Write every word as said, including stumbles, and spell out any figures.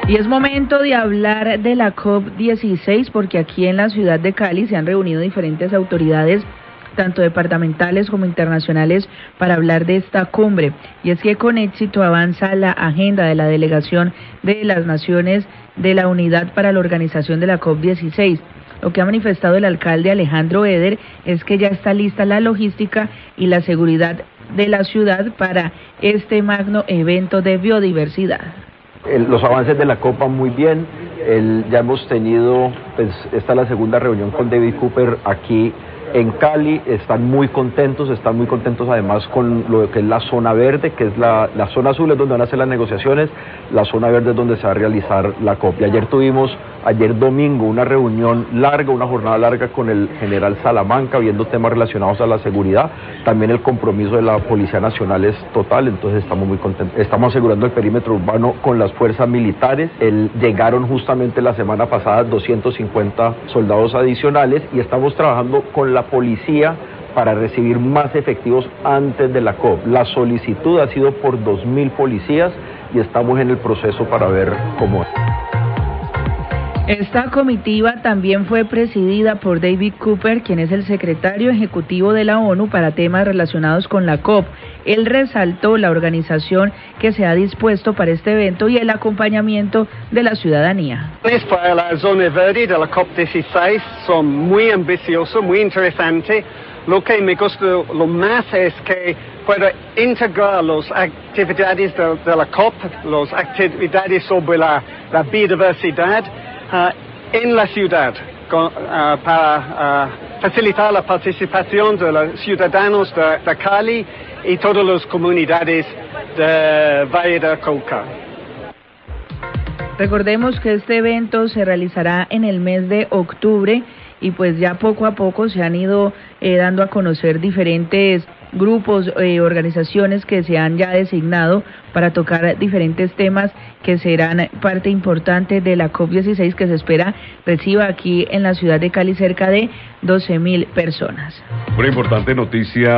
Y es momento de hablar de la COP dieciséis, porque aquí en la ciudad de Cali se han reunido diferentes autoridades, tanto departamentales como internacionales, para hablar de esta cumbre. Y es que con éxito avanza la agenda de la delegación de las Naciones de la Unidad para la organización de la COP dieciséis. Lo que ha manifestado el alcalde Alejandro Eder es que ya está lista la logística y la seguridad de la ciudad para este magno evento de biodiversidad. El, los avances de la COP muy bien, el, ya hemos tenido, pues esta es la segunda reunión con David Cooper aquí en Cali, están muy contentos, están muy contentos además con lo que es la zona verde, que es la, la zona azul es donde van a hacer las negociaciones, la zona verde es donde se va a realizar la COP. Y ayer tuvimos, ayer domingo, una reunión larga, una jornada larga con el general Salamanca, viendo temas relacionados a la seguridad, también el compromiso de la Policía Nacional es total, entonces estamos muy contentos. Estamos asegurando el perímetro urbano con las fuerzas militares, el, llegaron justamente la semana pasada doscientos cincuenta soldados adicionales y estamos trabajando con la policía para recibir más efectivos antes de la COP. La solicitud ha sido por dos mil policías y estamos en el proceso para ver cómo es. Esta comitiva también fue presidida por David Cooper, quien es el secretario ejecutivo de la ONU para temas relacionados con la COP. Él resaltó la organización que se ha dispuesto para este evento y el acompañamiento de la ciudadanía. Para la zona verde de la COP dieciséis son muy ambiciosos, muy interesantes. Lo que me gusta lo más es que pueda integrar las actividades de, de la COP, las actividades sobre la, la biodiversidad, Uh, en la ciudad con, uh, para uh, facilitar la participación de los ciudadanos de, de Cali y todas las comunidades de Valle del Cauca. Recordemos que este evento se realizará en el mes de octubre y pues ya poco a poco se han ido eh, dando a conocer diferentes grupos, eh, organizaciones que se han ya designado para tocar diferentes temas que serán parte importante de la COP dieciséis, que se espera reciba aquí en la ciudad de Cali cerca de doce mil personas. Una importante noticia